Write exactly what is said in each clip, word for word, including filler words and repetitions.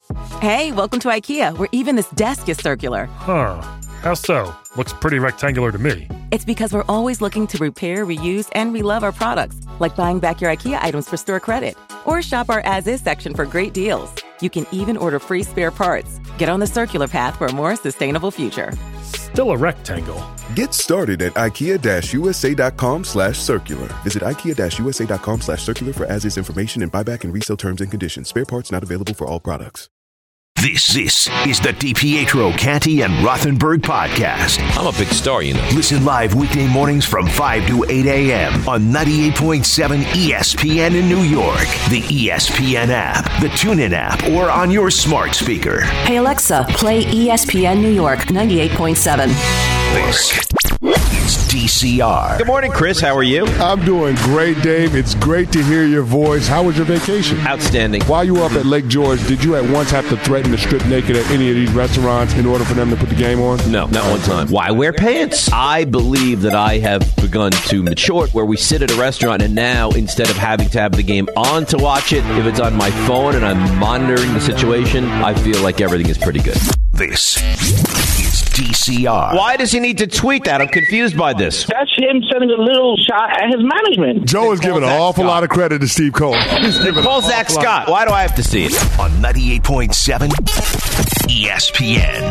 Hey, welcome to IKEA, where even this desk is circular. Huh. How so? Looks pretty rectangular to me. It's because we're always looking to repair, reuse, and relove our products, like buying back your IKEA items for store credit. Or shop our as-is section for great deals. You can even order free spare parts. Get on the circular path for a more sustainable future. Still a rectangle. Get started at ikea-usa.com slash circular. Visit ikea-usa.com slash circular for as-is information and buyback and resale terms and conditions. Spare parts not available for all products. This, this is the DiPietro, Canty, and Rothenberg podcast. I'm a big star, you know. Listen live weekday mornings from five to eight a.m. on ninety-eight point seven E S P N in New York, the E S P N app, the TuneIn app, or on your smart speaker. Hey, Alexa, play E S P N New York ninety-eight point seven. This is D C R. Good morning, Chris. How are you? I'm doing great, Dave. It's great to hear your voice. How was your vacation? Outstanding. While you were up at Lake George, did you at once have to threaten to strip naked at any of these restaurants in order for them to put the game on? No, not one time. Why wear pants? I believe that I have begun to mature where we sit at a restaurant and now instead of having to have the game on to watch it, if it's on my phone and I'm monitoring the situation, I feel like everything is pretty good. This is D C R. Why does he need to tweet that? I'm confused by this. That's him sending a little shot at his management. Joe is giving an awful lot of credit to Steve Cole. Call Zach Scott. Why do I have to see it? On ninety-eight point seven E S P N.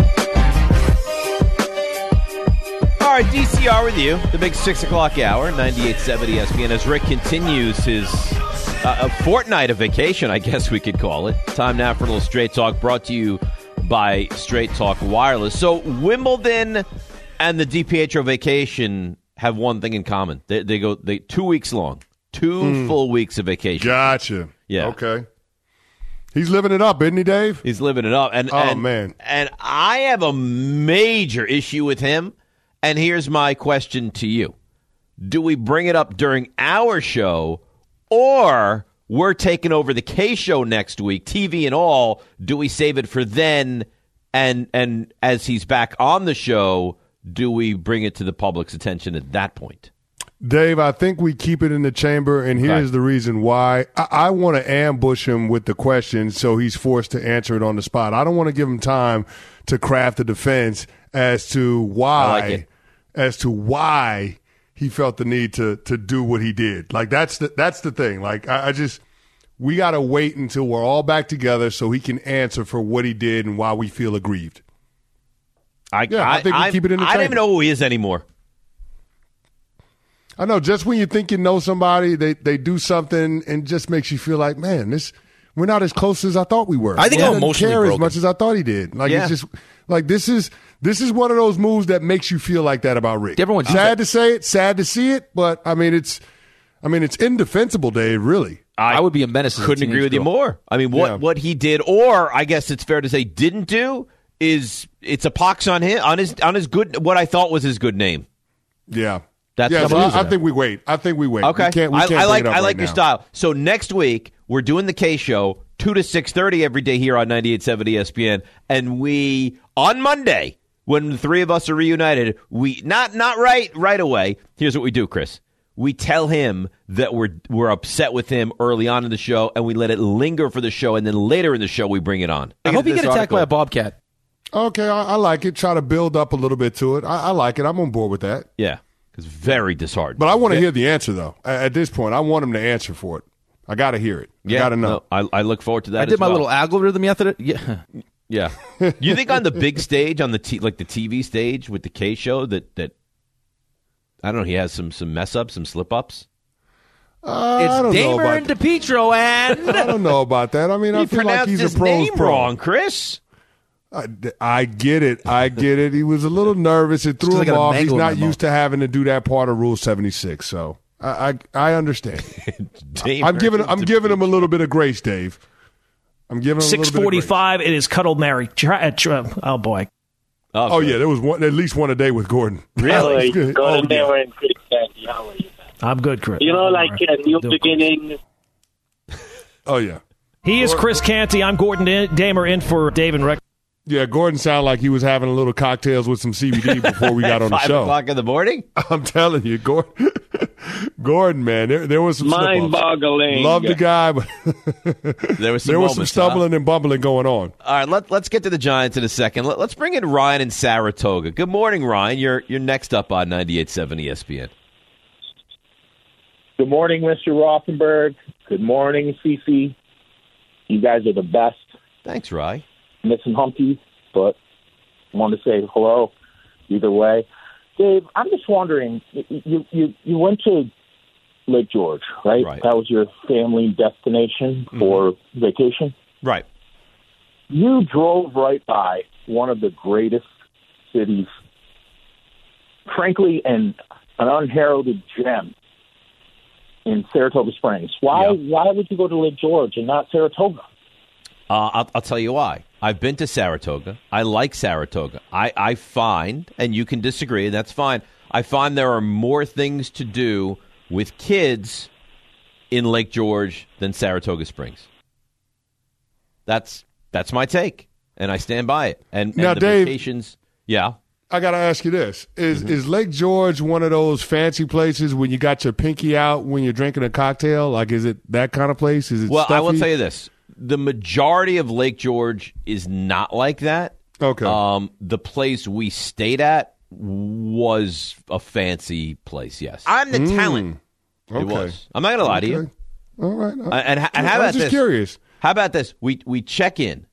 All right, D C R with you. The big six o'clock hour, ninety-eight point seven E S P N. As Rick continues his uh, a fortnight of vacation, I guess we could call it. Time now for a little Straight Talk brought to you by Straight Talk Wireless. So Wimbledon and the DiPietro vacation have one thing in common. They, they go they two weeks long, two mm. full weeks of vacation. Gotcha. Yeah. Okay. He's living it up, isn't he, Dave? He's living it up. And, oh, and, man. And I have a major issue with him. And here's my question to you. Do we bring it up during our show, or we're taking over the K show next week, T V and all? Do we save it for then, and and as he's back on the show, do we bring it to the public's attention at that point? Dave, I think we keep it in the chamber, and here's okay. the reason why. I, I want to ambush him with the question so he's forced to answer it on the spot. I don't want to give him time to craft a defense as to why, I like it. as to why he felt the need to to do what he did. Like, that's the, that's the thing. Like, I, I just – we got to wait until we're all back together so he can answer for what he did and why we feel aggrieved. I, yeah, I, I think we I, keep it in the I chamber. don't even know who he is anymore. I know, just when you think you know somebody, they, they do something and just makes you feel like, man, this we're not as close as I thought we were. I think he I'm doesn't emotionally care broken. as much as I thought he did. Like Yeah. it's just like this is this is one of those moves that makes you feel like that about Rick. Everyone does sad that. to say it, sad to see it, but I mean it's I mean it's indefensible, Dave. Really, I, I would be a menace. as a Couldn't agree teenage with you girl. more. I mean, what, Yeah. what he did, or I guess it's fair to say didn't do, is it's a pox on him on his on his good what I thought was his good name. yeah. That's yeah, the so I, reason. I think we wait. I think we wait. Okay, we can't, we I, can't I bring like it up I like right your now. style. So next week we're doing the K show two to six thirty every day here on ninety-eight point seven E S P N, and we on Monday when the three of us are reunited, we not not right right away. Here's what we do, Chris. We tell him that we're we're upset with him early on in the show, and we let it linger for the show, and then later in the show we bring it on. I hope you get This attacked article- by a bobcat. Okay, I, I like it. Try to build up a little bit to it. I, I like it. I'm on board with that. Yeah, it's very disheartening. But I want to hear the answer, though. At, at this point, I want him to answer for it. I got to hear it. I Yeah, got to know. no, I, I look forward to that. I did as my well. little algorithm method. Yeah. Yeah. You think on the big stage, on the t- like the T V stage with the K show, that that I don't know, he has some some mess ups, some slip ups. Uh, I don't It's know Damer about and DiPietro, and I don't know about that. I mean, I He feel like pronounced he's his a pro's name pro. wrong, Chris. I, I get it. I get it. He was a little nervous. It threw Just him like a off. He's mango in not my used to having to do that part of Rule seventy-six. So I, I, I understand. Damer I'm giving, I'm and giving him a little bit of grace, Dave. I'm giving him a six little bit of grace. forty-five, it is Cuddle Mary. Try, uh, try, oh, boy. Oh, Oh yeah, there was one, at least one a day with Gordon. Really? Good. Go Oh, in yeah. there and Chris Canty. How are you? I'm good, Chris. You know, like a new Doing beginning. Oh yeah. He is Chris Canty. I'm Gordon Damer in for Dave and Rick. Yeah, Gordon sounded like he was having a little cocktails with some C B D before we got on the Five show. o'clock in the morning. I'm telling you, Gordon. Gordon, man, there, there was some mind-boggling. Love the guy, but there was some, there was moments, some stumbling huh? and bumbling going on. All right, let, let's get to the Giants in a second. Let, let's bring in Ryan in Saratoga. Good morning, Ryan. You're you're next up on ninety-eight point seven E S P N. Good morning, Mister Rothenberg. Good morning, Cece. You guys are the best. Thanks, Rye. Missing Humpty, but I want to say hello either way. Dave, I'm just wondering, you you, you went to Lake George, right? Right. That was your family destination for mm-hmm. vacation? Right. You drove right by one of the greatest cities, frankly, and an unheralded gem in Saratoga Springs. Why Yeah. Why would you go to Lake George and not Saratoga? Uh, I'll, I'll tell you why. I've been to Saratoga. I like Saratoga. I, I find, and you can disagree, and that's fine, I find there are more things to do with kids in Lake George than Saratoga Springs. That's that's my take, and I stand by it. And, and now, the Dave, vacations, yeah. I got to ask you this. Is Mm-hmm. is Lake George one of those fancy places when you got your pinky out when you're drinking a cocktail? Like, is it that kind of place? Is it Well, stuffy? I will tell you this. The majority of Lake George is not like that. Okay. Um, the place we stayed at was a fancy place, yes. I'm the Mm. talent. Okay. It was. I'm not going to lie to you. Okay. All right. Uh, and, and I how was about just this? curious. How about this? We we check in,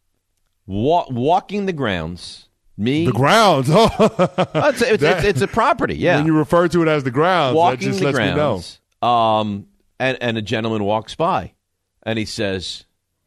wa- walking the grounds. Me, The grounds. Oh, Oh, it's, it's, That- it's, it's a property. Yeah, When you refer to it as the grounds, walking that just the lets me know. grounds. Um, and and a gentleman walks by, and he says,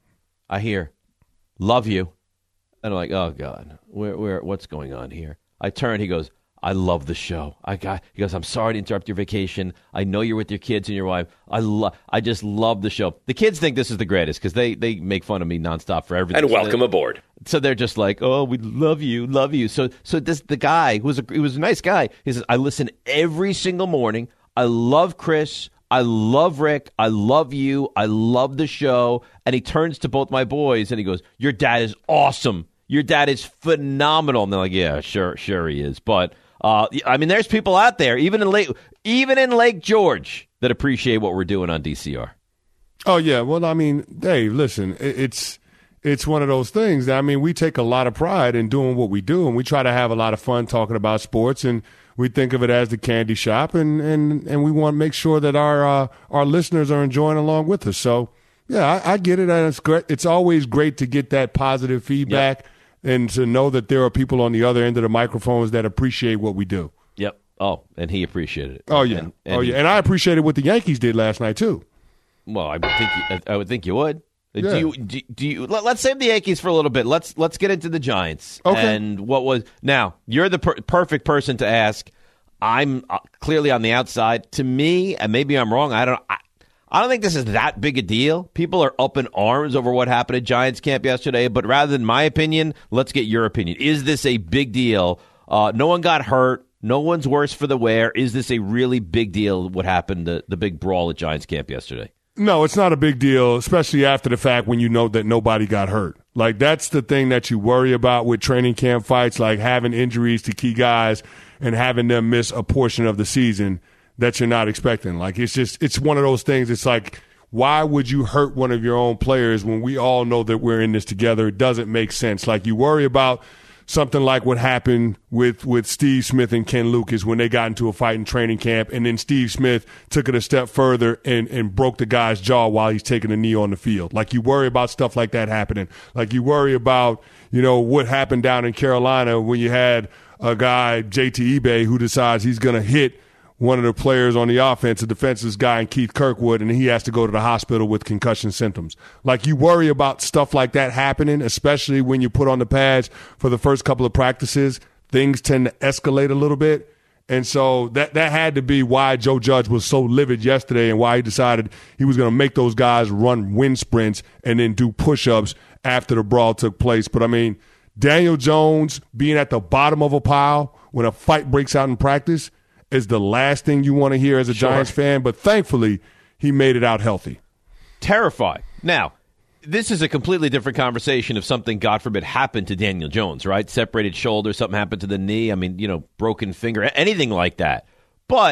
"I hear, love you," and I'm like, "Oh God, where where what's going on here?" I turn. He goes, "I love the show. I got." He goes, "I'm sorry to interrupt your vacation. I know you're with your kids and your wife. I love. I just love the show." The kids think this is the greatest because they they make fun of me nonstop for everything. And So welcome they- aboard. So they're just like, "Oh, we love you, love you." So so this the guy who was a he was a nice guy. He says, "I listen every single morning. I love Chris. I love Rick. I love you. I love the show." And he turns to both my boys and he goes, "Your dad is awesome. Your dad is phenomenal." And they're like, "Yeah, sure, sure he is." But uh, I mean, there's people out there, even in Lake, even in Lake George, that appreciate what we're doing on D C R. Oh yeah, well, I mean, Dave, listen, it, it's it's one of those things that, I mean, we take a lot of pride in doing what we do, and we try to have a lot of fun talking about sports, and we think of it as the candy shop, and and, and we want to make sure that our uh, our listeners are enjoying along with us. So yeah, I, I get it, and it's great. It's always great to get that positive feedback. Yep. And to know that there are people on the other end of the microphones that appreciate what we do. Yep. Oh, and he appreciated it. Oh yeah. And, and oh he, yeah. And I appreciated what the Yankees did last night too. Well, I would think you, I would think you would. Yeah. Do you? Do, do you? Let, let's save the Yankees for a little bit. Let's let's get into the Giants. Okay. And what was now? You're the per- perfect person to ask. I'm uh, clearly on the outside. To me, and maybe I'm wrong. I don't. I, I don't think this is that big a deal. People are up in arms over what happened at Giants camp yesterday. But rather than my opinion, let's get your opinion. Is this a big deal? Uh, no one got hurt. No one's worse for the wear. Is this a really big deal, what happened, the, the big brawl at Giants camp yesterday? No, it's not a big deal, especially after the fact when you know that nobody got hurt. Like, that's the thing that you worry about with training camp fights, like having injuries to key guys and having them miss a portion of the season that you're not expecting. Like, it's just, it's one of those things. It's like, why would you hurt one of your own players when we all know that we're in this together? It doesn't make sense. Like, you worry about something like what happened with, with Steve Smith and Ken Lucas when they got into a fight in training camp, and then Steve Smith took it a step further and, and broke the guy's jaw while he's taking a knee on the field. Like, you worry about stuff like that happening. Like, you worry about, you know, what happened down in Carolina when you had a guy, J T Ebay, who decides he's going to hit one of the players on the offense, a defensive guy in Keith Kirkwood, and he has to go to the hospital with concussion symptoms. Like, you worry about stuff like that happening, especially when you put on the pads for the first couple of practices. Things tend to escalate a little bit. And so that, that had to be why Joe Judge was so livid yesterday and why he decided he was going to make those guys run wind sprints and then do push-ups after the brawl took place. But, I mean, Daniel Jones being at the bottom of a pile when a fight breaks out in practice is the last thing you want to hear as a Sure. Giants fan, but thankfully he made it out healthy. Terrifying. Now, this is a completely different conversation if something, God forbid, happened to Daniel Jones, right? Separated shoulder, something happened to the knee. I mean, you know, broken finger, anything like that. But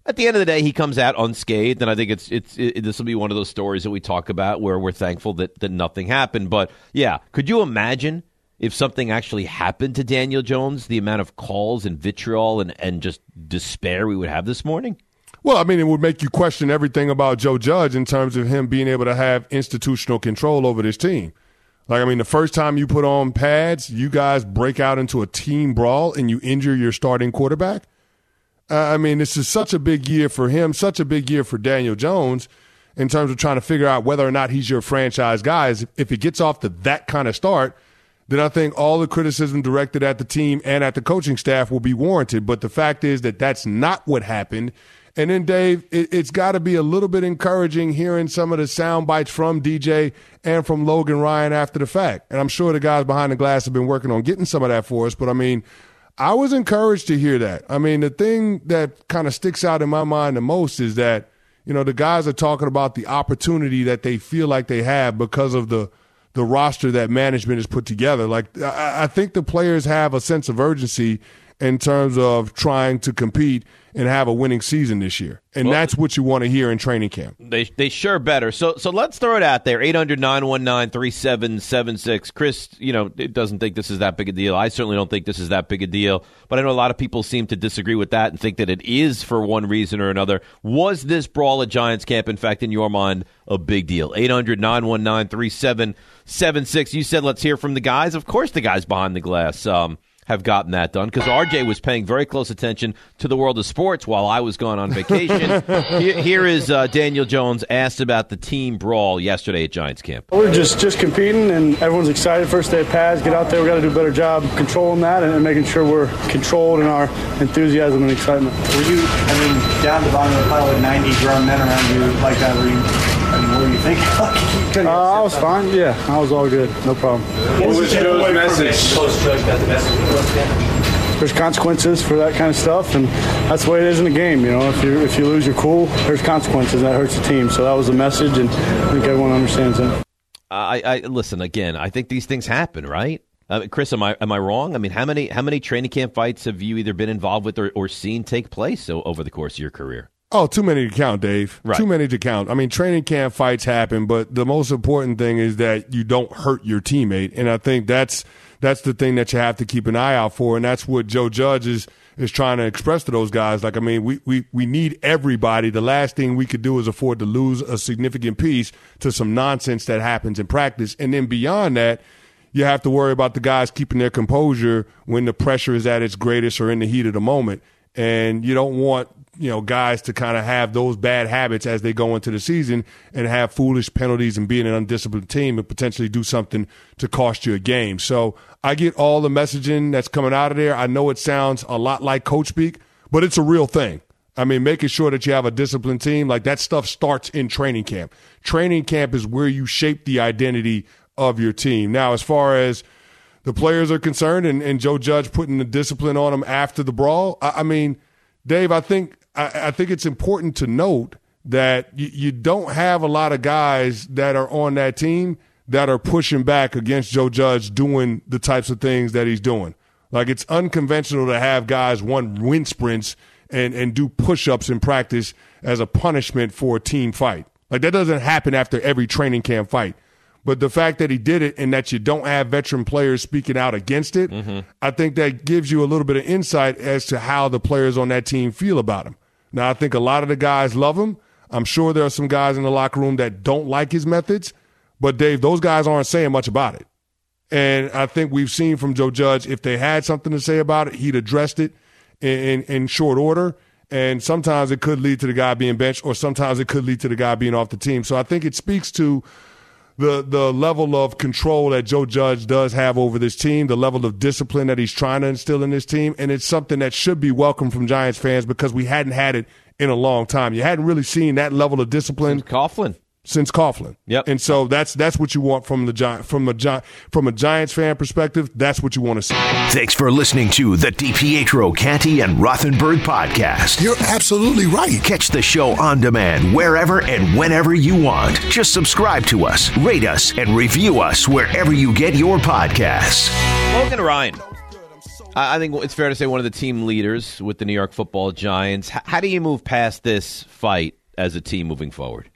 At the end of the day, he comes out unscathed, and I think it's it's it, this will be one of those stories that we talk about where we're thankful that, that nothing happened. But, yeah, could you imagine if something actually happened to Daniel Jones, the amount of calls and vitriol and, and just despair we would have this morning? Well, I mean, it would make you question everything about Joe Judge in terms of him being able to have institutional control over this team. Like, I mean, the first time you put on pads, you guys break out into a team brawl and you injure your starting quarterback. Uh, I mean, this is such a big year for him, such a big year for Daniel Jones in terms of trying to figure out whether or not he's your franchise guy. If it gets off to that kind of start, then I think all the criticism directed at the team and at the coaching staff will be warranted. But the fact is that that's not what happened. And then, Dave, it, it's got to be a little bit encouraging hearing some of the sound bites from D J and from Logan Ryan after the fact. And I'm sure the guys behind the glass have been working on getting some of that for us. But, I mean, I was encouraged to hear that. I mean, the thing that kind of sticks out in my mind the most is that, you know, the guys are talking about the opportunity that they feel like they have because of the – the roster that management has put together. Like, I, I think the players have a sense of urgency in terms of trying to compete and have a winning season this year. And well, that's what you want to hear in training camp. They they sure better. So so let's throw it out there. eight hundred, nine one nine, three seven seven six. Chris, you know, it doesn't think this is that big a deal. I certainly don't think this is that big a deal. But I know a lot of people seem to disagree with that and think that it is for one reason or another. Was this brawl at Giants camp, in fact, in your mind, a big deal? eight hundred, nine one nine, three seven seven six. You said let's hear from the guys. Of course the guys behind the glass um, have gotten that done because R J was paying very close attention to the world of sports while I was gone on vacation. here, here is uh, Daniel Jones asked about the team brawl yesterday at Giants camp. We're just, just competing, and everyone's excited. First day of pads, get out there. We've got to do a better job controlling that and, and making sure we're controlled in our enthusiasm and excitement. Were you, I mean, down the bottom of the pile with ninety grown men around you like that? Were you, I mean, what were you thinking? uh, I was fine. Yeah, I was all good. No problem. What was Joe's message? There's consequences for that kind of stuff, and that's the way it is in the game. You know, if you if you lose your cool, there's consequences. That hurts the team. So that was the message, and I think everyone understands that. I, I listen again. I think these things happen, right? Uh, Chris, am I am I wrong? I mean, how many how many training camp fights have you either been involved with or, or seen take place so, over the course of your career? Oh, too many to count, Dave. Right. Too many to count. I mean, training camp fights happen, but the most important thing is that you don't hurt your teammate, and I think that's that's the thing that you have to keep an eye out for, and that's what Joe Judge is is trying to express to those guys. Like, I mean, we we we need everybody. The last thing we could do is afford to lose a significant piece to some nonsense that happens in practice, and then beyond that, you have to worry about the guys keeping their composure when the pressure is at its greatest or in the heat of the moment, and you don't want you know, guys to kind of have those bad habits as they go into the season and have foolish penalties and be an undisciplined team and potentially do something to cost you a game. So I get all the messaging that's coming out of there. I know it sounds a lot like coach speak, but it's a real thing. I mean, making sure that you have a disciplined team, like that stuff starts in training camp. Training camp is where you shape the identity of your team. Now, as far as the players are concerned and, and Joe Judge putting the discipline on them after the brawl, I, I mean, Dave, I think I, I think it's important to note that you, you don't have a lot of guys that are on that team that are pushing back against Joe Judge doing the types of things that he's doing. Like, it's unconventional to have guys run wind sprints and, and do push-ups in practice as a punishment for a team fight. Like, that doesn't happen after every training camp fight. But the fact that he did it and that you don't have veteran players speaking out against it, mm-hmm. I think that gives you a little bit of insight as to how the players on that team feel about him. Now, I think a lot of the guys love him. I'm sure there are some guys in the locker room that don't like his methods. But, Dave, those guys aren't saying much about it. And I think we've seen from Joe Judge, if they had something to say about it, he'd addressed it in, in, in short order. And sometimes it could lead to the guy being benched, or sometimes it could lead to the guy being off the team. So I think it speaks to the the level of control that Joe Judge does have over this team, the level of discipline that he's trying to instill in this team, and it's something that should be welcome from Giants fans because we hadn't had it in a long time. You hadn't really seen that level of discipline since Coughlin. Since Coughlin. Yep. And so that's that's what you want from the Gi- from a Gi- from a Giants fan perspective. That's what you want to see. Thanks for listening to the DiPietro, Canty, and Rothenberg podcast. You're absolutely right. Catch the show on demand wherever and whenever you want. Just subscribe to us, rate us, and review us wherever you get your podcasts. Logan Ryan I think it's fair to say one of the team leaders with the New York Football Giants. H- how do you move past this fight as a team moving forward?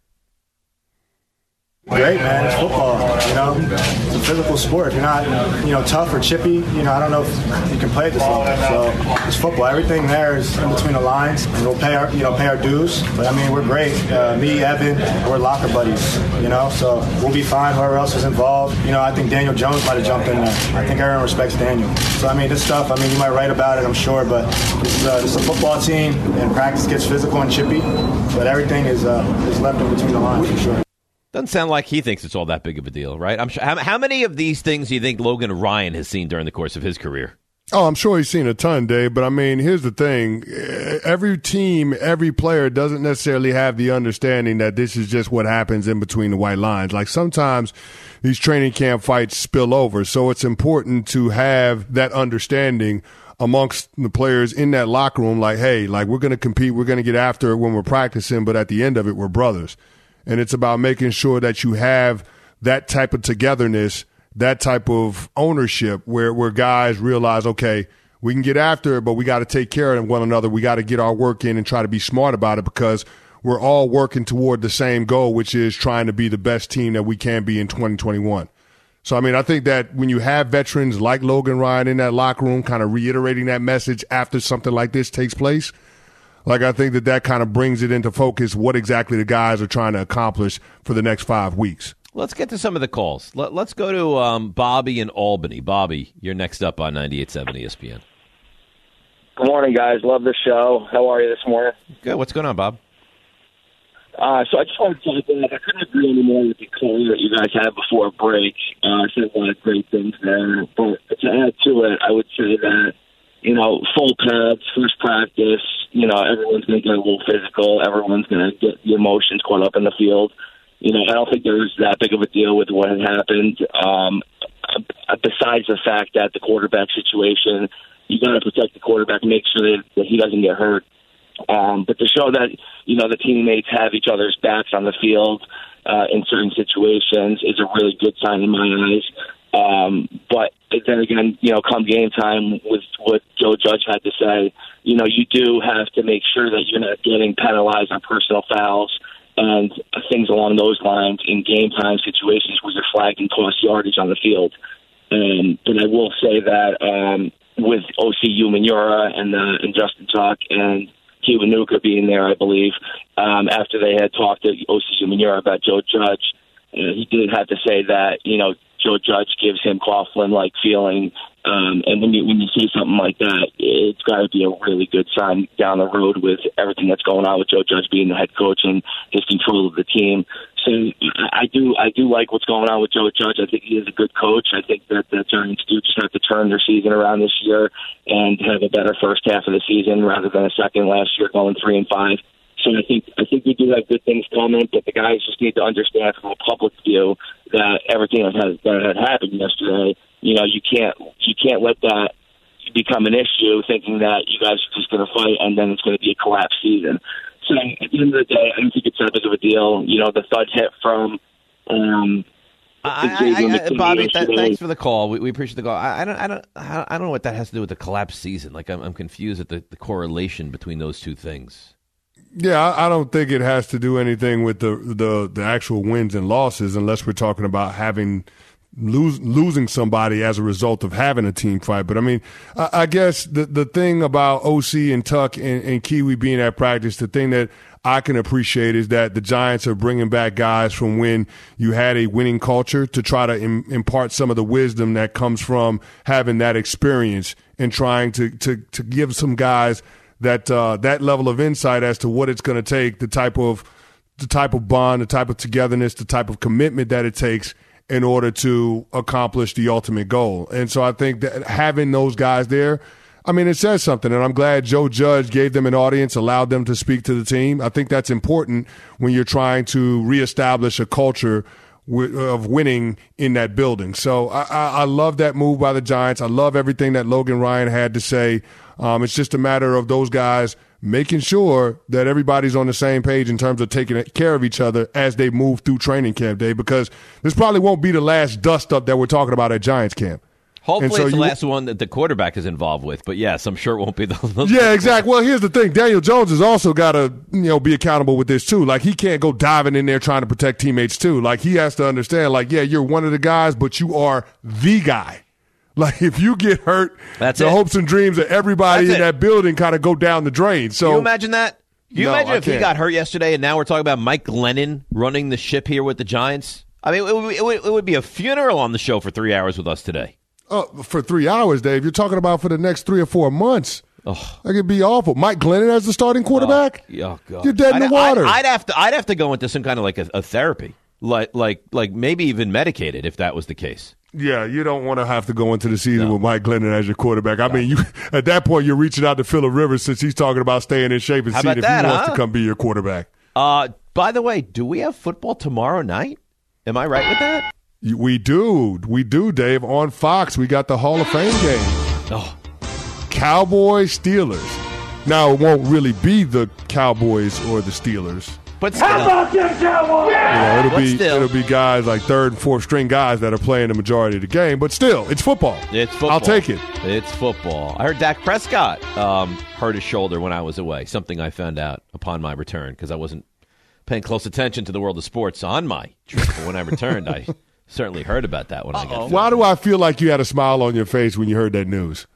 Great, man. It's football, you know. It's a physical sport. If you're not, you know, tough or chippy, you know, I don't know if you can play this long. So it's football. Everything there is in between the lines. And we'll pay our, you know, pay our dues. But, I mean, we're great. Uh, me, Evan, we're locker buddies, you know. So we'll be fine. Whoever else is involved. You know, I think Daniel Jones might have jumped in there. I think everyone respects Daniel. So, I mean, this stuff, I mean, you might write about it, I'm sure. But this is, uh, this is a football team, and practice gets physical and chippy. But everything is, uh, is left in between the lines, for sure. Doesn't sound like he thinks it's all that big of a deal, right? I'm sure. How, how many of these things do you think Logan Ryan has seen during the course of his career? Oh, I'm sure he's seen a ton, Dave. But, I mean, here's the thing. Every team, every player doesn't necessarily have the understanding that this is just what happens in between the white lines. Like, sometimes these training camp fights spill over. So it's important to have that understanding amongst the players in that locker room. Like, hey, like, we're going to compete. We're going to get after it when we're practicing. But at the end of it, we're brothers. And it's about making sure that you have that type of togetherness, that type of ownership where, where guys realize, okay, we can get after it, but we got to take care of one another. We got to get our work in and try to be smart about it because we're all working toward the same goal, which is trying to be the best team that we can be in twenty twenty-one. So, I mean, I think that when you have veterans like Logan Ryan in that locker room kind of reiterating that message after something like this takes place, like, I think that that kind of brings it into focus what exactly the guys are trying to accomplish for the next five weeks. Let's get to some of the calls. Let, let's go to um, Bobby in Albany. Bobby, you're next up on ninety-eight point seven E S P N. Good morning, guys. Love the show. How are you this morning? Good. What's going on, Bob? Uh, so I just wanted to say that I couldn't agree anymore with the call that you guys had before break. Uh, I said a lot of great things there. But to add to it, I would say that, you know, full pads, first practice, you know, everyone's going to get a little physical. Everyone's going to get the emotions caught up in the field. You know, I don't think there was that big of a deal with what had happened. Um, besides the fact that the quarterback situation, you got to protect the quarterback, make sure that, that he doesn't get hurt. Um, but to show that, you know, the teammates have each other's backs on the field uh, in certain situations is a really good sign in my eyes. Um, but then again, you know, come game time with what Joe Judge had to say, you know, you do have to make sure that you're not getting penalized on personal fouls and things along those lines in game time situations where you're flagged and cost yardage on the field. Um, but I will say that um, with O C Umenyiora and, uh, and Justin Tuck and Kiwanuka being there, I believe, um, after they had talked to O C Umenyiora about Joe Judge, uh, he did have to say that, you know, Joe Judge gives him Coughlin-like feeling, um, and when you when you see something like that, it's got to be a really good sign down the road with everything that's going on with Joe Judge being the head coach and his control of the team. So I do I do like what's going on with Joe Judge. I think he is a good coach. I think that the Giants do just have to turn their season around this year and have a better first half of the season rather than a second last year going three and five. So I think I think we do have good things coming, but the guys just need to understand from a public view that everything that has that had happened yesterday, you know, you can't you can't let that become an issue, thinking that you guys are just going to fight and then it's going to be a collapse season. So at the end of the day, I don't think it's that big of a deal. You know, the thud hit from. Um, I, I, I, Bobby, th- thanks for the call. We, we appreciate the call. I, I don't, I don't, I don't know what that has to do with the collapse season. Like, I'm, I'm confused at the, the correlation between those two things. Yeah, I, I don't think it has to do anything with the, the the actual wins and losses, unless we're talking about having lose, losing somebody as a result of having a team fight. But I mean, I, I guess the the thing about O C and Tuck and, and Kiwi being at practice, the thing that I can appreciate is that the Giants are bringing back guys from when you had a winning culture to try to im- impart some of the wisdom that comes from having that experience and trying to to to give some guys that uh, that level of insight as to what it's going to take, the type of the type of bond, the type of togetherness, the type of commitment that it takes in order to accomplish the ultimate goal. And so I think that having those guys there, I mean, it says something, and I'm glad Joe Judge gave them an audience, allowed them to speak to the team. I think that's important when you're trying to reestablish a culture of winning in that building. So I, I, I love that move by the Giants. I love everything that Logan Ryan had to say. Um, it's just a matter of those guys making sure that everybody's on the same page in terms of taking care of each other as they move through training camp day, because this probably won't be the last dust up that we're talking about at Giants camp. Hopefully so it's the you, last one that the quarterback is involved with. But, yes, I'm sure it won't be the Yeah, exactly. Well, here's the thing. Daniel Jones has also got to, you know, be accountable with this, too. Like, he can't go diving in there trying to protect teammates, too. Like, he has to understand, like, yeah, you're one of the guys, but you are the guy. Like, if you get hurt, That's the it. hopes and dreams of everybody That's in it. that building kind of go down the drain. So, Can you imagine that? Can you No, imagine I if he can't. got hurt yesterday and now we're talking about Mike Glennon running the ship here with the Giants? I mean, it would, it would, it would be a funeral on the show for three hours with us today. uh, for three hours, Dave, you're talking about for the next three or four months. Oh. That could be awful. Mike Glennon as the starting quarterback? Oh, oh, God. You're dead in I'd, the water. I'd, I'd, have to, I'd have to go into some kind of like a, a therapy, like, like, like maybe even medicated if that was the case. Yeah, you don't want to have to go into the season no. with Mike Glennon as your quarterback. I no. mean, you at that point, you're reaching out to Phillip Rivers since he's talking about staying in shape and How seeing if that, he huh? wants to come be your quarterback. Uh, by the way, do we have football tomorrow night? Am I right with that? We do. We do, Dave. On Fox, we got the Hall of Fame game. Oh. Cowboys, Steelers. Now, it won't really be the Cowboys or the Steelers. But still. How about them Cowboys? You know, it'll But be still. it'll be guys like third and fourth string guys that are playing the majority of the game. But still, it's football. It's football. I'll take it. It's football. I heard Dak Prescott um, hurt his shoulder when I was away, something I found out upon my return because I wasn't paying close attention to the world of sports on my trip. But when I returned, I certainly heard about that when Uh-oh. I got Why do I feel like you had a smile on your face when you heard that news?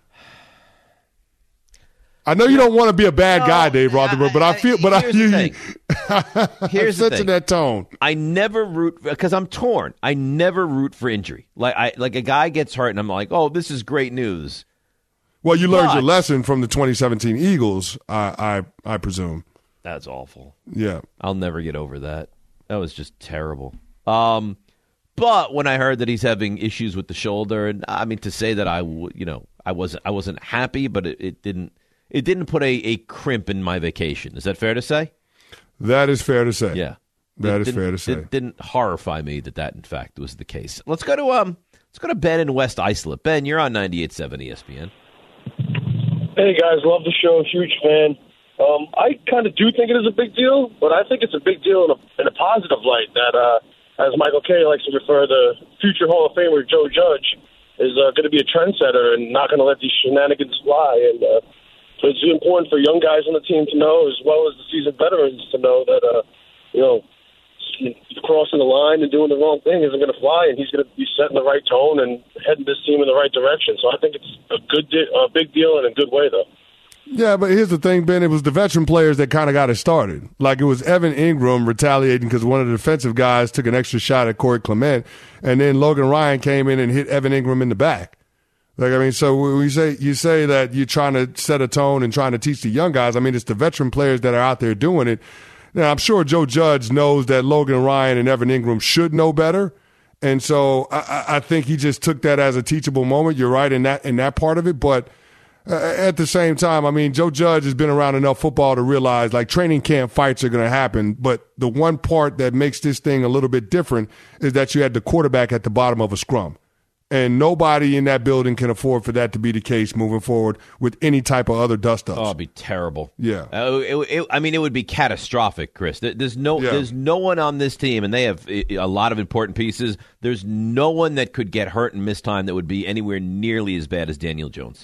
I know you don't want to be a bad no, guy, Dave Rothenberg, but I feel, but I here's hear the you. Here's the thing. that tone. I never root because I'm torn. I never root for injury. Like I, like a guy gets hurt, and I'm like, oh, this is great news. Well, you learned but, your lesson from the twenty seventeen Eagles, I, I, I presume. That's awful. Yeah, I'll never get over that. That was just terrible. Um, but when I heard that he's having issues with the shoulder, and I mean to say that I, w- you know, I wasn't, I wasn't happy, but it, it didn't. It didn't put a, a crimp in my vacation. Is that fair to say? That is fair to say. Yeah, that it is fair to say. It didn't horrify me that that in fact was the case. Let's go to um, let's go to Ben in West Islip. Ben, you're on ninety-eight point seven E S P N. Hey guys, love the show. Huge fan. Um, I kind of do think it is a big deal, but I think it's a big deal in a, in a positive light. That uh, as Michael Kay likes to refer, the future Hall of Famer Joe Judge is uh, going to be a trendsetter and not going to let these shenanigans fly. And uh, So it's important for young guys on the team to know, as well as the seasoned veterans to know that, uh, you know, crossing the line and doing the wrong thing isn't going to fly, and he's going to be setting the right tone and heading this team in the right direction. So I think it's a good, di- a big deal in a good way, though. Yeah, but here's the thing, Ben. It was the veteran players that kind of got it started. Like, it was Evan Ingram retaliating because one of the defensive guys took an extra shot at Corey Clement, and then Logan Ryan came in and hit Evan Ingram in the back. Like, I mean, so we say you say that you're trying to set a tone and trying to teach the young guys. I mean, it's the veteran players that are out there doing it. Now, I'm sure Joe Judge knows that Logan Ryan and Evan Ingram should know better, and so I, I think he just took that as a teachable moment. You're right in that in that part of it, but uh, at the same time, I mean, Joe Judge has been around enough football to realize like training camp fights are going to happen. But the one part that makes this thing a little bit different is that you had the quarterback at the bottom of a scrum. And nobody in that building can afford for that to be the case moving forward with any type of other dust-ups. Oh, it'd be terrible. Yeah. Uh, it, it, I mean, it would be catastrophic, Chris. There's no, Yeah. there's no one on this team, and they have a lot of important pieces. There's no one that could get hurt and miss time that would be anywhere nearly as bad as Daniel Jones.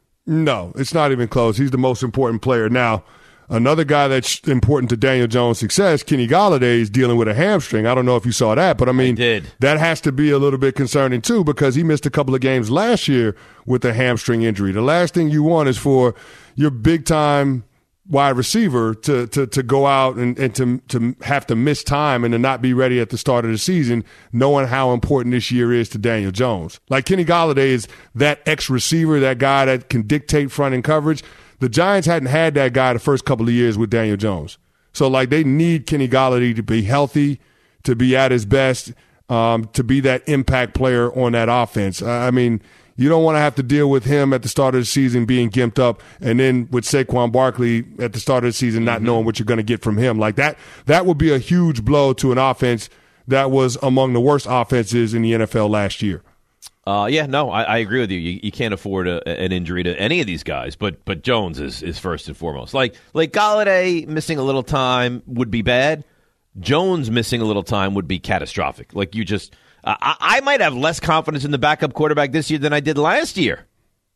No, it's not even close. He's the most important player. Now, another guy that's important to Daniel Jones' success, Kenny Golladay, is dealing with a hamstring. I don't know if you saw that, but I mean, I did. That has to be a little bit concerning too because he missed a couple of games last year with a hamstring injury. The last thing you want is for your big-time wide receiver to to to go out and, and to to have to miss time and to not be ready at the start of the season, knowing how important this year is to Daniel Jones. Like Kenny Golladay is that ex-receiver, that guy that can dictate front and coverage. The Giants hadn't had that guy the first couple of years with Daniel Jones. So, like, they need Kenny Golladay to be healthy, to be at his best, um, to be that impact player on that offense. I mean, you don't want to have to deal with him at the start of the season being gimped up and then with Saquon Barkley at the start of the season not mm-hmm. knowing what you're going to get from him. Like, that, that would be a huge blow to an offense that was among the worst offenses in the N F L last year. Uh, yeah, no, I, I agree with you. You, you can't afford a, an injury to any of these guys, but but Jones is, is first and foremost. Like like Golladay missing a little time would be bad. Jones missing a little time would be catastrophic. Like you just, Uh, I, I might have less confidence in the backup quarterback this year than I did last year.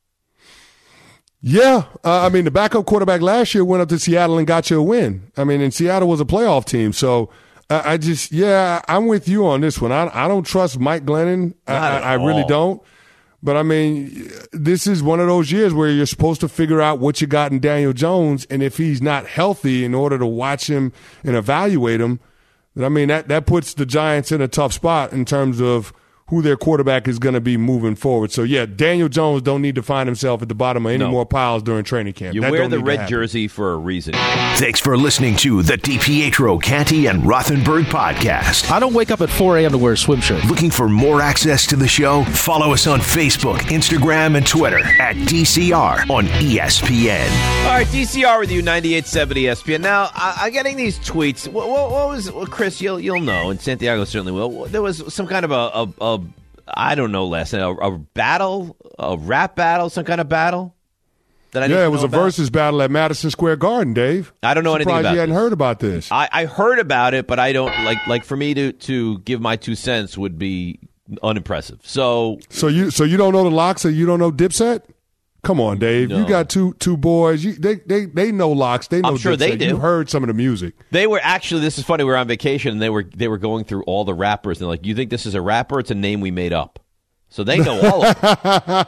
Yeah, uh, I mean, the backup quarterback last year went up to Seattle and got you a win. I mean, and Seattle was a playoff team. So uh, I just, yeah, I'm with you on this one. I, I don't trust Mike Glennon. I, I, I really don't. But, I mean, this is one of those years where you're supposed to figure out what you got in Daniel Jones, and if he's not healthy in order to watch him and evaluate him, then, I mean, that, that puts the Giants in a tough spot in terms of who their quarterback is going to be moving forward. So, yeah, Daniel Jones don't need to find himself at the bottom of any no. more piles during training camp. You that wear the red jersey for a reason. Thanks for listening to the DiPietro, Canty, and Rothenberg podcast. I don't wake up at four a.m. to wear a swim shirt. Looking for more access to the show? Follow us on Facebook, Instagram, and Twitter at D C R on E S P N. All right, D C R with you, ninety-eight point seven E S P N. Now, I, I'm getting these tweets. What, what, what was, well, Chris, you'll, you'll know, and Santiago certainly will. There was some kind of a, a, a I don't know, last night, a, a battle, a rap battle, some kind of battle? That I yeah, it was a about? versus battle at Madison Square Garden, Dave. I don't know Surprised anything about you hadn't this. heard about this. I, I heard about it, but I don't, like, like for me to, to give my two cents would be unimpressive. So, so you so you don't know the Locks or you don't know Dipset? Come on, Dave. No. You got two two boys. You, they they they know Locks. They know I'm sure Dipset. they do. You heard some of the music. They were actually, this is funny, we were on vacation, and they were they were going through all the rappers, and they're like, you think this is a rapper? It's a name we made up. So they know all of them.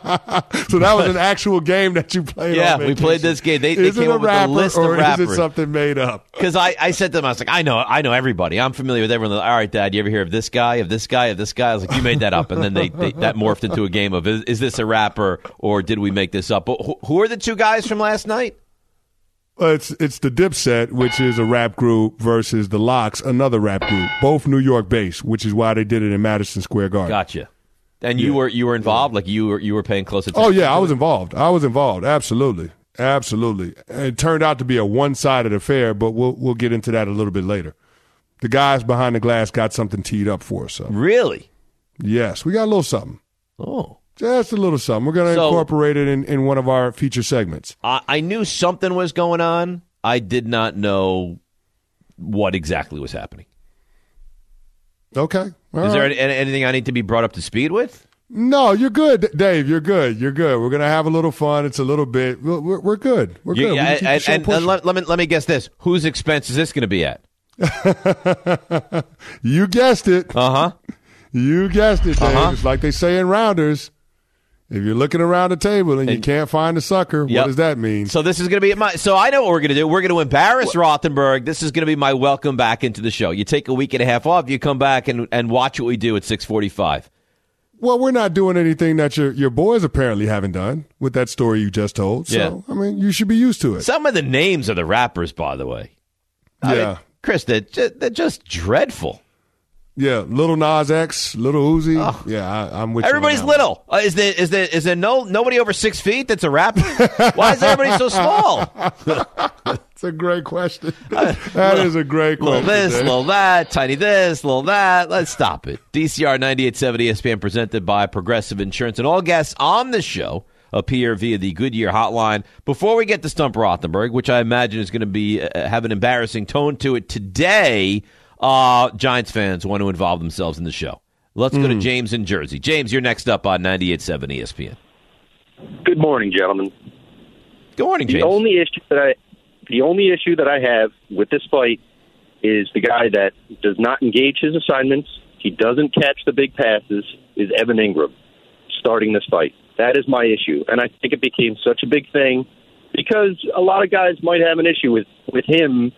So that was an actual game that you played Yeah, on we played this game. They, is they came it a up with rapper a list or of rappers. Is it something made up? Because I, I said to them, I was like, I know I know everybody. I'm familiar with everyone. All right, Dad, you ever hear of this guy, of this guy, of this guy? I was like, you made that up. And then they, they that morphed into a game of, is, is this a rapper or did we make this up? But who, who are the two guys from last night? Well, it's it's the Dipset, which is a rap group, versus the Locks, another rap group, both New York based, which is why they did it in Madison Square Garden. Gotcha. And you yeah. were you were involved, like you were you were paying close attention. Oh yeah, I was involved. I was involved. Absolutely, absolutely. It turned out to be a one-sided affair, but we'll we'll get into that a little bit later. The guys behind the glass got something teed up for us. So. Really? Yes, we got a little something. Oh, just a little something. We're going to so, incorporate it in, in one of our feature segments. I, I knew something was going on. I did not know what exactly was happening. Okay. All Is right. there anything I need to be brought up to speed with? No, you're good, Dave. You're good. You're good. We're gonna have a little fun. It's a little bit. We're, we're good. We're good. Yeah, we and, and, and let, let me let me guess this. Whose expense is this going to be at? You guessed it. Uh huh. You guessed it, Dave. Uh-huh. It's like they say in Rounders. If you're looking around the table and, and you can't find a sucker, yep. what does that mean? So this is going to be my. So I know what we're going to do. We're going to embarrass what? Rothenberg. This is going to be my welcome back into the show. You take a week and a half off. You come back and, and watch what we do at six forty-five. Well, we're not doing anything that your your boys apparently haven't done with that story you just told. So yeah. I mean, you should be used to it. Some of the names of the rappers, by the way. Yeah, I mean, Chris, they're just, they're just dreadful. Yeah, Little Nas X, Little Uzi. Oh. Yeah, I, I'm with Everybody's you. Everybody's little. Uh, is there is there is there no nobody over six feet that's a rapper? Why is everybody so small? That's a great question. Uh, that little, is a great question. Little this, Dave. little that, tiny this, little that. Let's stop it. D C R ninety-eight point seven E S P N presented by Progressive Insurance, and all guests on the show appear via the Goodyear hotline. Before we get to Stump Rothenberg, which I imagine is going to be uh, have an embarrassing tone to it today. Uh, Giants fans want to involve themselves in the show. Let's mm. go to James in Jersey. James, you're next up on ninety-eight point seven E S P N. Good morning, gentlemen. Good morning, James. The only issue that I, the only issue that I have with this fight is the guy that does not engage his assignments. He doesn't catch the big passes. Is Evan Ingram starting this fight? That is my issue, and I think it became such a big thing because a lot of guys might have an issue with with him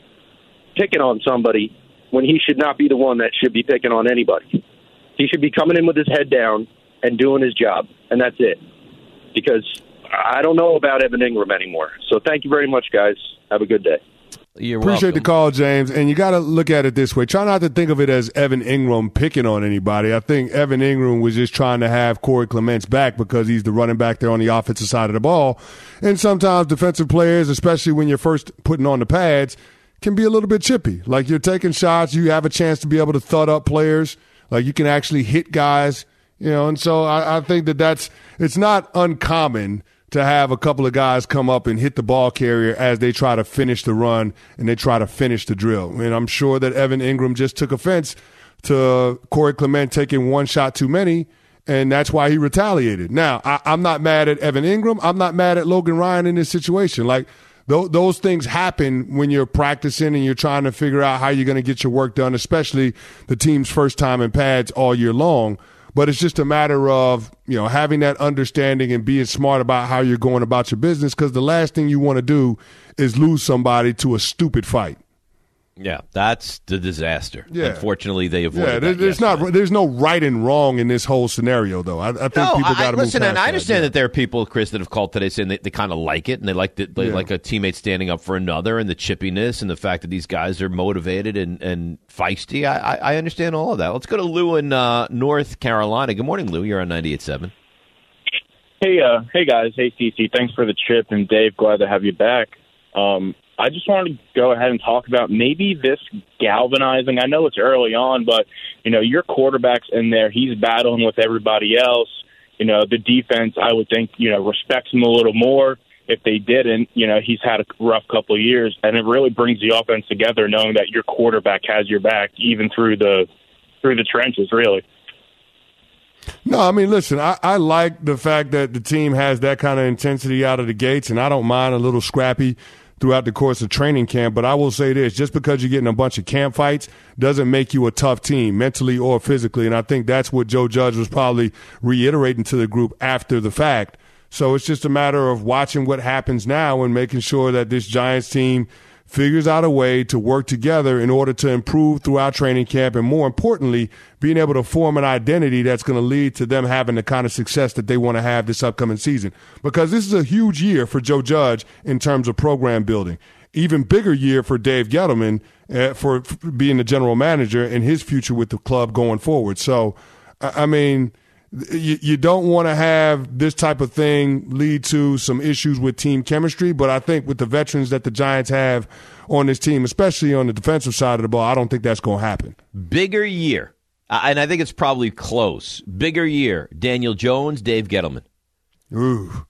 picking on somebody when he should not be the one that should be picking on anybody. He should be coming in with his head down and doing his job, and that's it. Because I don't know about Evan Ingram anymore. So thank you very much, guys. Have a good day. You're Appreciate welcome. the call, James. And you got to look at it this way. Try not to think of it as Evan Ingram picking on anybody. I think Evan Ingram was just trying to have Corey Clements back because he's the running back there on the offensive side of the ball. And sometimes defensive players, especially when you're first putting on the pads, can be a little bit chippy. Like you're taking shots, you have a chance to be able to thud up players. Like you can actually hit guys, you know. And so I, I think that that's it's not uncommon to have a couple of guys come up and hit the ball carrier as they try to finish the run and they try to finish the drill. And I'm sure that Evan Ingram just took offense to Corey Clement taking one shot too many, and that's why he retaliated. Now, I, I'm not mad at Evan Ingram. I'm not mad at Logan Ryan in this situation. Like, th- those things happen when you're practicing and you're trying to figure out how you're going to get your work done, especially the team's first time in pads all year long. But it's just a matter of, you know, having that understanding and being smart about how you're going about your business, because the last thing you want to do is lose somebody to a stupid fight. Yeah, that's the disaster. Yeah. Unfortunately, they avoided yeah, there, that there's yesterday. not there's no right and wrong in this whole scenario, though. I, I think no, people got to I, move listen. past And I that, understand yeah. that there are people, Chris, that have called today saying they, they kind of like it and they like the, they Yeah. like a teammate standing up for another, and the chippiness and the fact that these guys are motivated and, and feisty. I, I, I understand all of that. Let's go to Lou in uh, North Carolina. Good morning, Lou. You're on ninety-eight point seven. Hey, uh, hey guys. Hey, Cece. Thanks for the trip, and Dave, glad to have you back. Um, I just wanted to go ahead and talk about maybe this galvanizing. I know it's early on, but, you know, your quarterback's in there. He's battling with everybody else. You know, the defense, I would think, you know, respects him a little more. If they didn't, you know, he's had a rough couple of years, and it really brings the offense together knowing that your quarterback has your back even through the through the trenches, really. No, I mean, listen, I, I like the fact that the team has that kind of intensity out of the gates, and I don't mind a little scrappy throughout the course of training camp. But I will say this, just because you're getting a bunch of camp fights doesn't make you a tough team mentally or physically. And I think that's what Joe Judge was probably reiterating to the group after the fact. So it's just a matter of watching what happens now and making sure that this Giants team figures out a way to work together in order to improve throughout training camp, and more importantly, being able to form an identity that's going to lead to them having the kind of success that they want to have this upcoming season. Because this is a huge year for Joe Judge in terms of program building. Even bigger year for Dave Gettleman uh, for, for being the general manager and his future with the club going forward. So, I, I mean, you, you don't want to have this type of thing lead to some issues with team chemistry, but I think with the veterans that the Giants have on this team, especially on the defensive side of the ball, I don't think that's going to happen. Bigger year, uh, and I think it's probably close. Bigger year, Daniel Jones, Dave Gettleman. Ooh.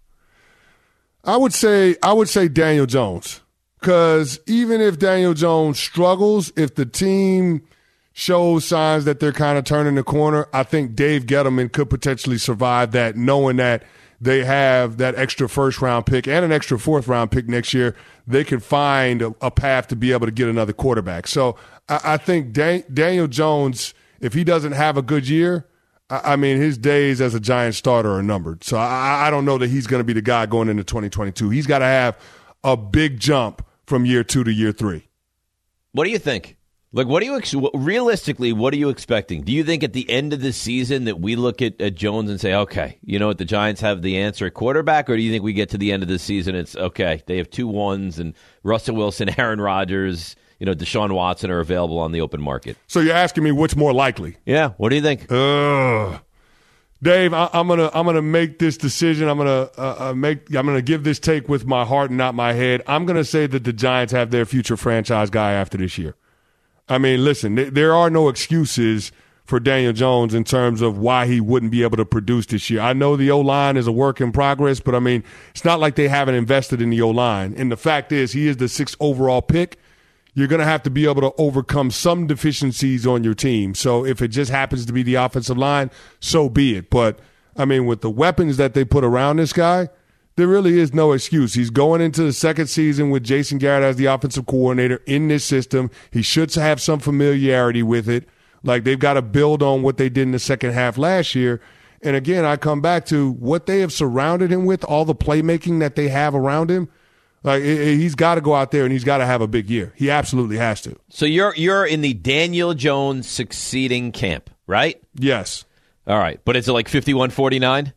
I would say I would say Daniel Jones, because even if Daniel Jones struggles, if the team shows signs that they're kind of turning the corner, I think Dave Gettleman could potentially survive that, knowing that they have that extra first-round pick and an extra fourth-round pick next year. They could find a, a path to be able to get another quarterback. So I, I think Dan, Daniel Jones, if he doesn't have a good year, I, I mean, his days as a Giant starter are numbered. So I, I don't know that he's going to be the guy going into twenty twenty-two. He's got to have a big jump from year two to year three. What do you think? Like, what do you ex- realistically? What are you expecting? Do you think at the end of the season that we look at, at Jones and say, okay, you know what, the Giants have the answer at quarterback, or do you think we get to the end of the season, it's okay, they have two ones and Russell Wilson, Aaron Rodgers, you know, Deshaun Watson are available on the open market? So you're asking me what's more likely? Yeah. What do you think? Uh, Dave, I, I'm gonna I'm gonna make this decision. I'm gonna uh, uh, make I'm gonna give this take with my heart and not my head. I'm gonna say that the Giants have their future franchise guy after this year. I mean, listen, th- there are no excuses for Daniel Jones in terms of why he wouldn't be able to produce this year. I know the O-line is a work in progress, but, I mean, it's not like they haven't invested in the O-line. And the fact is, he is the sixth overall pick. You're going to have to be able to overcome some deficiencies on your team. So if it just happens to be the offensive line, so be it. But, I mean, with the weapons that they put around this guy, there really is no excuse. He's going into the second season with Jason Garrett as the offensive coordinator in this system. He should have some familiarity with it. Like, they've got to build on what they did in the second half last year. And, again, I come back to what they have surrounded him with, all the playmaking that they have around him. Like, he's got to go out there and he's got to have a big year. He absolutely has to. So you're you're in the Daniel Jones succeeding camp, right? Yes. All right. But is it like fifty-one forty-nine?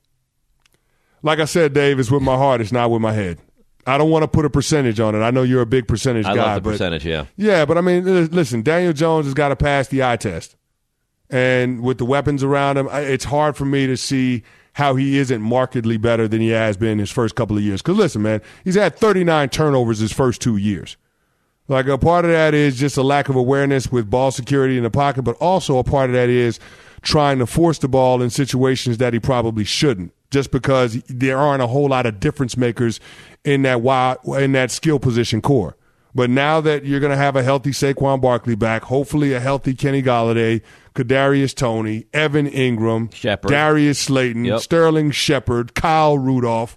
Like I said, Dave, it's with my heart. It's not with my head. I don't want to put a percentage on it. I know you're a big percentage I guy. love the but, percentage, yeah. Yeah, but I mean, listen, Daniel Jones has got to pass the eye test. And with the weapons around him, it's hard for me to see how he isn't markedly better than he has been his first couple of years. Because listen, man, he's had thirty-nine turnovers his first two years. Like, a part of that is just a lack of awareness with ball security in the pocket, but also a part of that is trying to force the ball in situations that he probably shouldn't, just because there aren't a whole lot of difference makers in that wide, in that skill position core. But now that you're going to have a healthy Saquon Barkley back, hopefully a healthy Kenny Golladay, Kadarius Toney, Evan Ingram, Shepard. Darius Slayton, Yep. Sterling Shepard, Kyle Rudolph.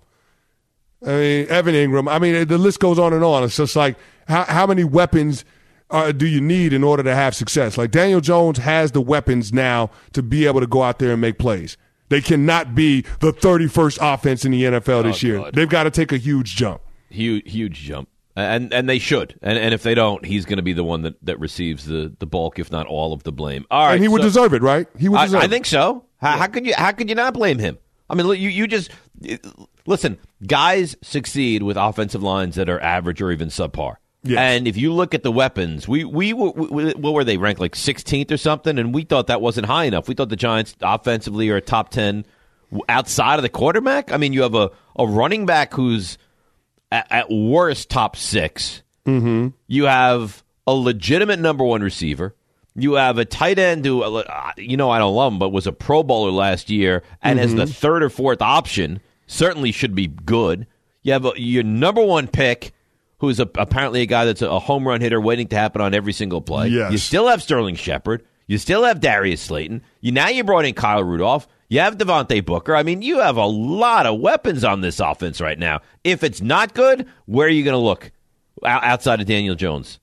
I mean, Evan Ingram. I mean, the list goes on and on. It's just like, how, how many weapons uh, do you need in order to have success? Like, Daniel Jones has the weapons now to be able to go out there and make plays. They cannot be the thirty-first offense in the N F L this Oh, year. God. They've got to take a huge jump. Huge, huge jump. And and they should. And and if they don't, he's going to be the one that, that receives the, the bulk, if not all, of the blame. All right, and he would so- deserve it, right? He would I, deserve I it. think so. How, how could you how could you not blame him? I mean, you you just listen. Guys succeed with offensive lines that are average or even subpar. Yes. And if you look at the weapons, we we, we we what were they ranked like sixteenth or something, and we thought that wasn't high enough. We thought the Giants offensively are a top ten outside of the quarterback. I mean, you have a, a running back who's at, at worst top six. Mm-hmm. You have a legitimate number one receiver. You have a tight end who, uh, you know, I don't love him, but was a Pro Bowler last year and Mm-hmm. as the third or fourth option, certainly should be good. You have a, your number one pick, who's a, apparently a guy that's a home run hitter waiting to happen on every single play. Yes. You still have Sterling Shepard. You still have Darius Slayton. You Now you brought in Kyle Rudolph. You have Devontae Booker. I mean, you have a lot of weapons on this offense right now. If it's not good, where are you going to look o- outside of Daniel Jones?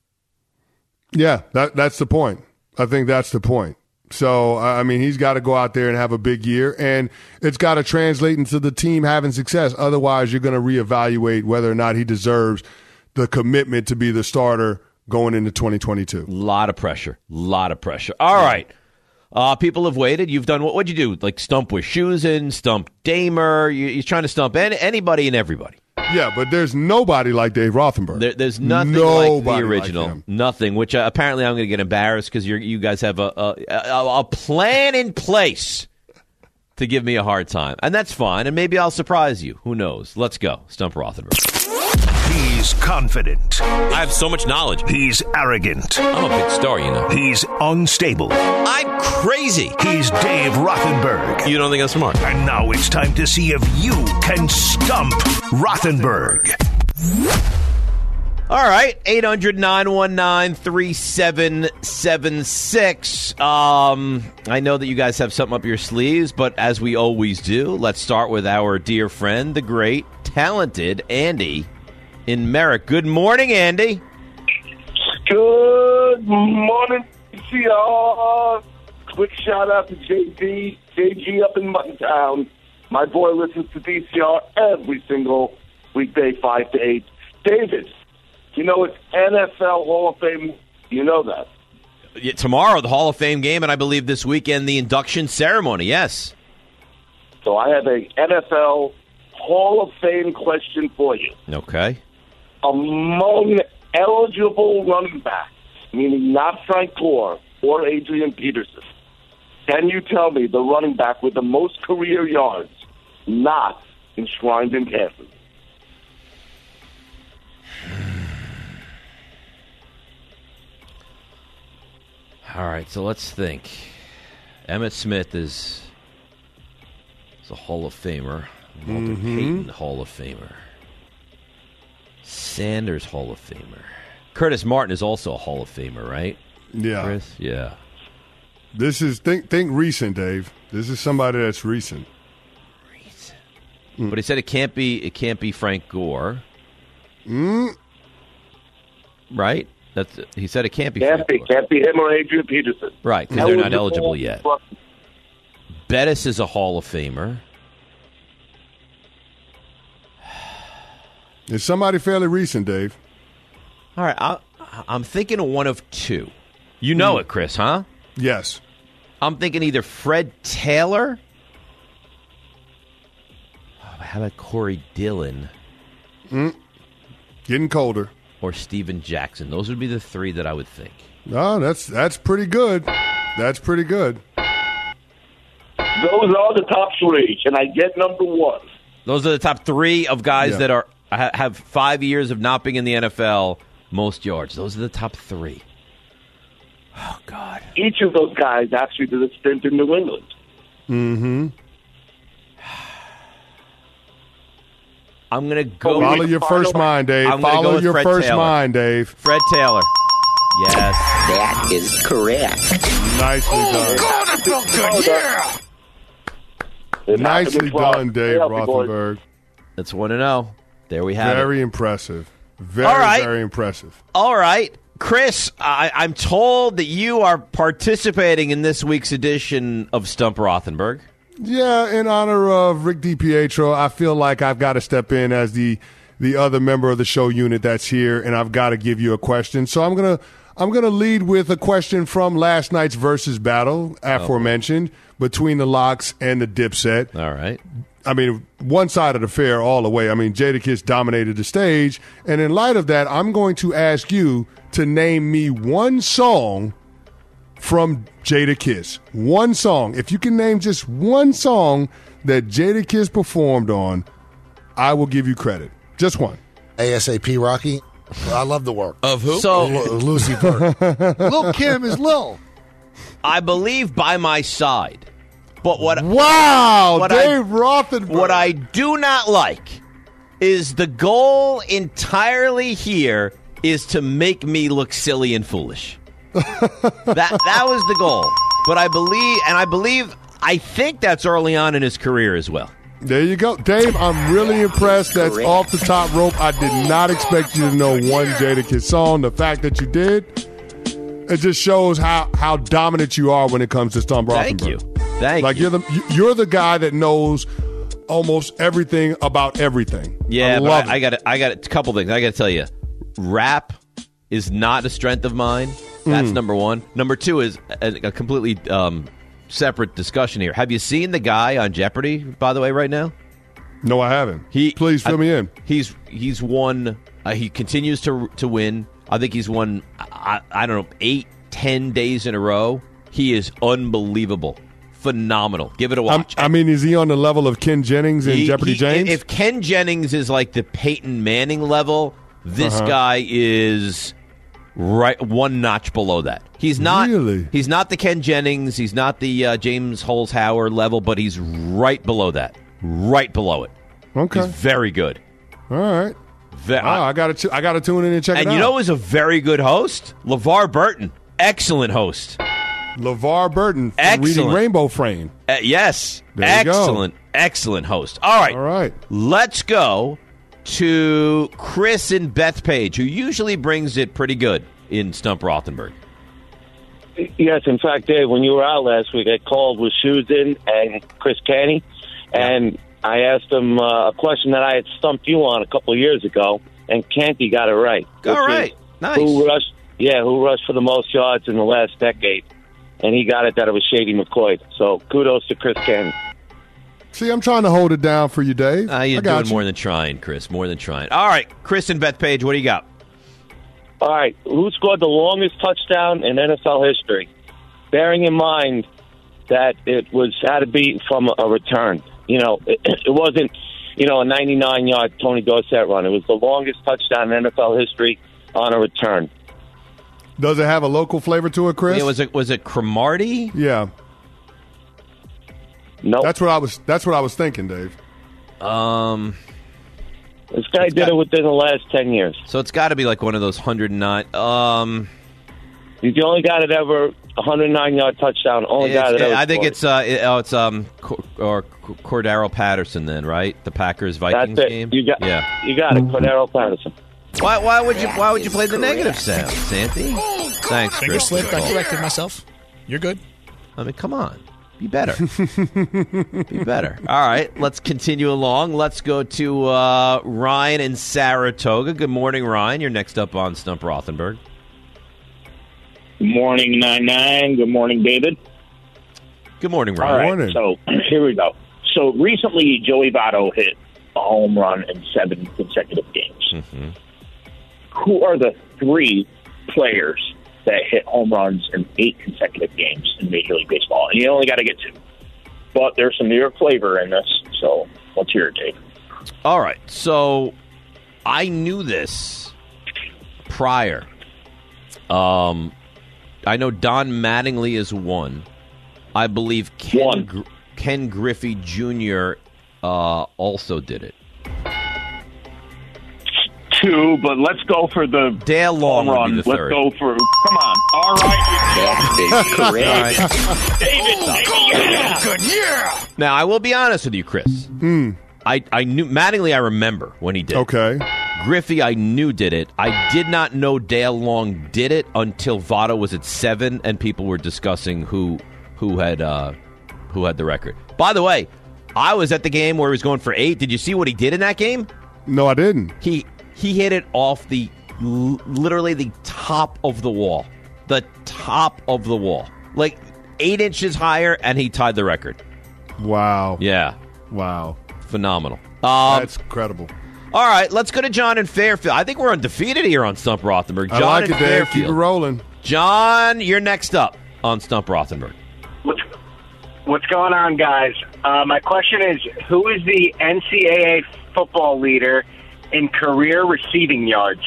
Yeah, that, that's the point. I think that's the point. So, I mean, he's got to go out there and have a big year, and it's got to translate into the team having success. Otherwise, you're going to reevaluate whether or not he deserves the commitment to be the starter going into twenty twenty-two. A lot of pressure. A lot of pressure. All right. Uh, people have waited. You've done what? What'd you do? Like stump with shoes in, stump Damer. You, you're trying to stump any, anybody and everybody. Yeah, but there's nobody like Dave Rothenberg. There, there's nothing Nobody like the like original. him. Nothing. Which uh, apparently I'm going to get embarrassed because you guys have a, a a a plan in place to give me a hard time, and that's fine. And maybe I'll surprise you. Who knows? Let's go. Stump Rothenberg. He's confident. I have so much knowledge. He's arrogant. I'm a big star, you know. He's unstable. I'm crazy. He's Dave Rothenberg. You don't think I'm smart? And now it's time to see if you can stump Rothenberg. All right, eight hundred, nine one nine, three seven seven six. Um, I know that you guys have something up your sleeves, but as we always do, let's start with our dear friend, the great, talented Andy in Merrick. Good morning, Andy. Good morning, D C R. Quick shout out to J G. J G up in Muttontown. My boy listens to D C R every single weekday, five to eight. David, you know it's N F L Hall of Fame. You know that. Yeah, tomorrow, the Hall of Fame game, and I believe this weekend, the induction ceremony, yes. So I have a N F L Hall of Fame question for you. Okay. Among eligible running backs, meaning not Frank Gore or Adrian Peterson, can you tell me the running back with the most career yards not enshrined in Kansas? All right, so let's think. Emmitt Smith is, is a Hall of Famer. Walter Mm-hmm. Payton, Hall of Famer. Sanders, Hall of Famer. Curtis Martin is also a Hall of Famer, right? Yeah. Chris? Yeah. This is, think think recent, Dave. This is somebody that's recent. But he said it can't be it can't be Frank Gore. Mm. Right? That's he said it can't be Can't Frank be, Gore. can't be him or Adrian Peterson. Right, because they're not eligible yet. Bettis is a Hall of Famer. It's somebody fairly recent, Dave. All right, I, I'm thinking of one of two. You know Mm. it, Chris, huh? Yes. I'm thinking either Fred Taylor. Oh, how about Corey Dillon? Mm. Getting colder. Or Steven Jackson. Those would be the three that I would think. Oh, that's that's pretty good. That's pretty good. Those are the top three. Can I get number one? Those are the top three of guys Yeah. that are ha- have five years of not being in the N F L, most yards. Those are the top three. Oh, God. Each of those guys actually did a stint in New England. Mm-hmm. I'm going to go. Follow your first mind, Dave. I'm gonna go Follow with your Fred first Taylor. mind, Dave. Fred Taylor. Yes. That is correct. Nicely done. God, that felt good. Yeah. Nicely done, Dave Rothenberg. That's one and zero. There we have Very it. impressive. Very, All right. very impressive. All right. Chris, I, I'm told that you are participating in this week's edition of Stump Rothenberg. Yeah, in honor of Rick DiPietro, I feel like I've got to step in as the the other member of the show unit that's here, and I've got to give you a question. So I'm gonna I'm gonna lead with a question from last night's Versus battle, aforementioned, oh. between the Locks and the Dipset. All right. I mean, one side of the fair all the way. I mean, Jadakiss dominated the stage, and in light of that, I'm going to ask you to name me one song from Jadakiss. One song. If you can name just one song that Jadakiss performed on, I will give you credit. Just one. ASAP Rocky. I love the work. Of who? So, L- Lucy Burke. Lil Kim is Lil. I believe By My Side. But what Wow, what Dave I, Rothenberg. What I do not like is the goal entirely here is to make me look silly and foolish. that that was the goal. But I believe, and I believe, I think that's early on in his career as well. There you go. Dave, I'm really impressed. That's off the top rope. I did not expect you to know one Jadakiss song. The fact that you did, it just shows how, how dominant you are when it comes to Stump Rothenberg. Thank you. Thank like you. You're the, you're the guy that knows almost everything about everything. Yeah, I but love I, it. I got I got a couple things. I got to tell you, rap is not a strength of mine. That's Mm. number one. Number two is a, a completely um, separate discussion here. Have you seen the guy on Jeopardy, by the way, right now? No, I haven't. He Please fill I, me in. He's he's won. Uh, he continues to to win. I think he's won. I, I don't know, eight, ten days in a row. He is unbelievable, phenomenal. Give it a watch. I'm, I mean, is he on the level of Ken Jennings and He- Jeopardy he- James? If Ken Jennings is like the Peyton Manning level, this Uh-huh. guy is right one notch below that. He's not. Really? He's not the Ken Jennings. He's not the uh, James Holzhauer level, but he's right below that. Right below it. Okay. He's very good. All right. Ve- Wow, I got to I got to tune in and check and it out. you know who's a very good host? LeVar Burton. Excellent host. LeVar Burton from Excellent. Reading Rainbow Frame. Uh, yes. There you go. Excellent. Excellent host. All right. All right. Let's go to Chris and Bethpage, who usually brings it pretty good in Stump Rothenberg. Yes, in fact, Dave, when you were out last week, I called with Susan and Chris Canny, and I asked him uh, a question that I had stumped you on a couple of years ago, and Canty got it right. All which right. is Nice. Who rushed? Yeah, who rushed for the most yards in the last decade? And he got it that it was Shady McCoy. So kudos to Chris Canty. See, I'm trying to hold it down for you, Dave. Uh, you're I got doing you. more than trying, Chris. More than trying. All right. Chris and Bethpage, what do you got? All right, who scored the longest touchdown in N F L history? Bearing in mind that it was had to be from a return. You know, it, it wasn't, you know, a ninety-nine yard Tony Dorsett run. It was the longest touchdown in N F L history on a return. Does it have a local flavor to it, Chris? Yeah, was it was it Cromartie? Yeah. No, That's what I was. That's what I was thinking, Dave. Um, this guy did got- it within the last ten years. so it's got to be like one of those one hundred nine. Um, He's the only guy that ever a one hundred nine yard touchdown. Only guy that it's- ever. I think scored. it's uh, it- oh, it's um, Cor- or Cordero Patterson then, right? The Packers Vikings That's it. game. You got, yeah. you got it, Cordero Patterson. Why? Why would you? Why would you play the negative sound, Santy? Thanks, Finger Chris. slipped. I corrected myself. You're good. I mean, come on. Be better. Be better. All right, let's continue along. Let's go to uh, Ryan in Saratoga. Good morning, Ryan. You're next up on Stump Rothenberg. Good morning, nine nine. Good morning, David. Good morning, All Ryan. right, so here we go. So recently, Joey Votto hit a home run in seven consecutive games. Mm-hmm. Who are the three players that hit home runs in eight consecutive games in Major League Baseball? And you only got to get two. But there's some New York flavor in this, so let's hear it, Dave. All right, so I knew this prior. Um, I know Don Mattingly is one. I believe Ken, Gr- Ken Griffey Junior Uh, also did it. two, but let's go for the Dale Long home run. would be the Let's third. go for. Come on. All right. That is correct. David, baby, yeah. Good, yeah. Now, I will be honest with you, Chris. Hmm. I, I knew Mattingly. I remember when he did. Okay. Griffey, I knew did it. I did not know Dale Long did it until Votto was at seven, and people were discussing who who had uh, who had the record. By the way, I was at the game where he was going for eight. Did you see what he did in that game? No, I didn't. He he hit it off the l- literally the top of the wall, the top of the wall, like eight inches higher, and he tied the record. Wow. Yeah. Wow. Phenomenal. Um, That's incredible. All right, let's go to John in Fairfield. I think we're undefeated here on Stump Rothenberg. John I like in it, Dave. Fairfield. Keep it rolling. John, you're next up on Stump Rothenberg. What's, what's going on, guys? Uh, my question is, who is the N C double A football leader in career receiving yards?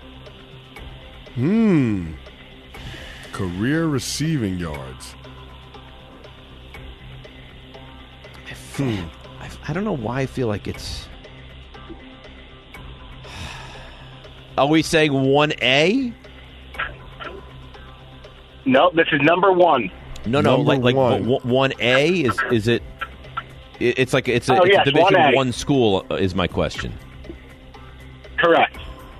Hmm. Career receiving yards. Hmm. I, I don't know why I feel like it's... Are we saying one A? No, this is number one. No, no, Number like like one. one A is is it? it- It's like it's a, Oh, it's yes, a Division one A. One school uh, is my question. Correct.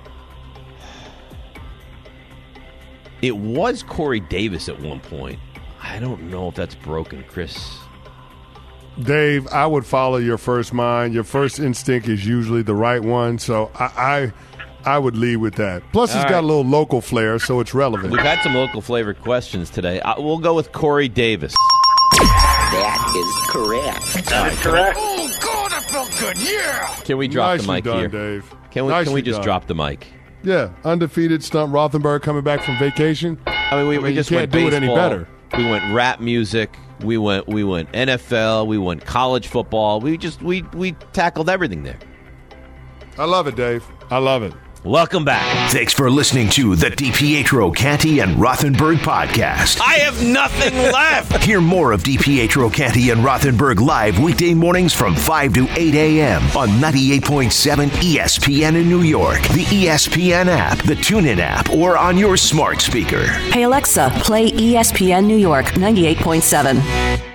It was Corey Davis at one point. I don't know if that's broken, Chris. Dave, I would follow your first mind. Your first instinct is usually the right one, so I I, I would lead with that. Plus, All it's right. got a little local flair, so it's relevant. We've had some local flavored questions today. I, we'll go with Corey Davis. That is correct. That is correct. Oh, God, that felt good, yeah. Can we drop Nicely the mic done, here, Dave? Can we? Nicely can we just done. drop the mic? Yeah, undefeated Stump Rothenberg coming back from vacation. I mean, we, I we mean, just you went can't do it any baseball. better. We went rap music. We went we went N F L. We went college football. We just we we tackled everything there. I love it, Dave. I love it. Welcome back. Thanks for listening to the DiPietro, Canty, and Rothenberg podcast. I have nothing left. Hear more of DiPietro, Canty, and Rothenberg live weekday mornings from five to eight a.m. on ninety-eight point seven E S P N in New York, the E S P N app, the TuneIn app, or on your smart speaker. Hey Alexa, play E S P N New York ninety-eight point seven.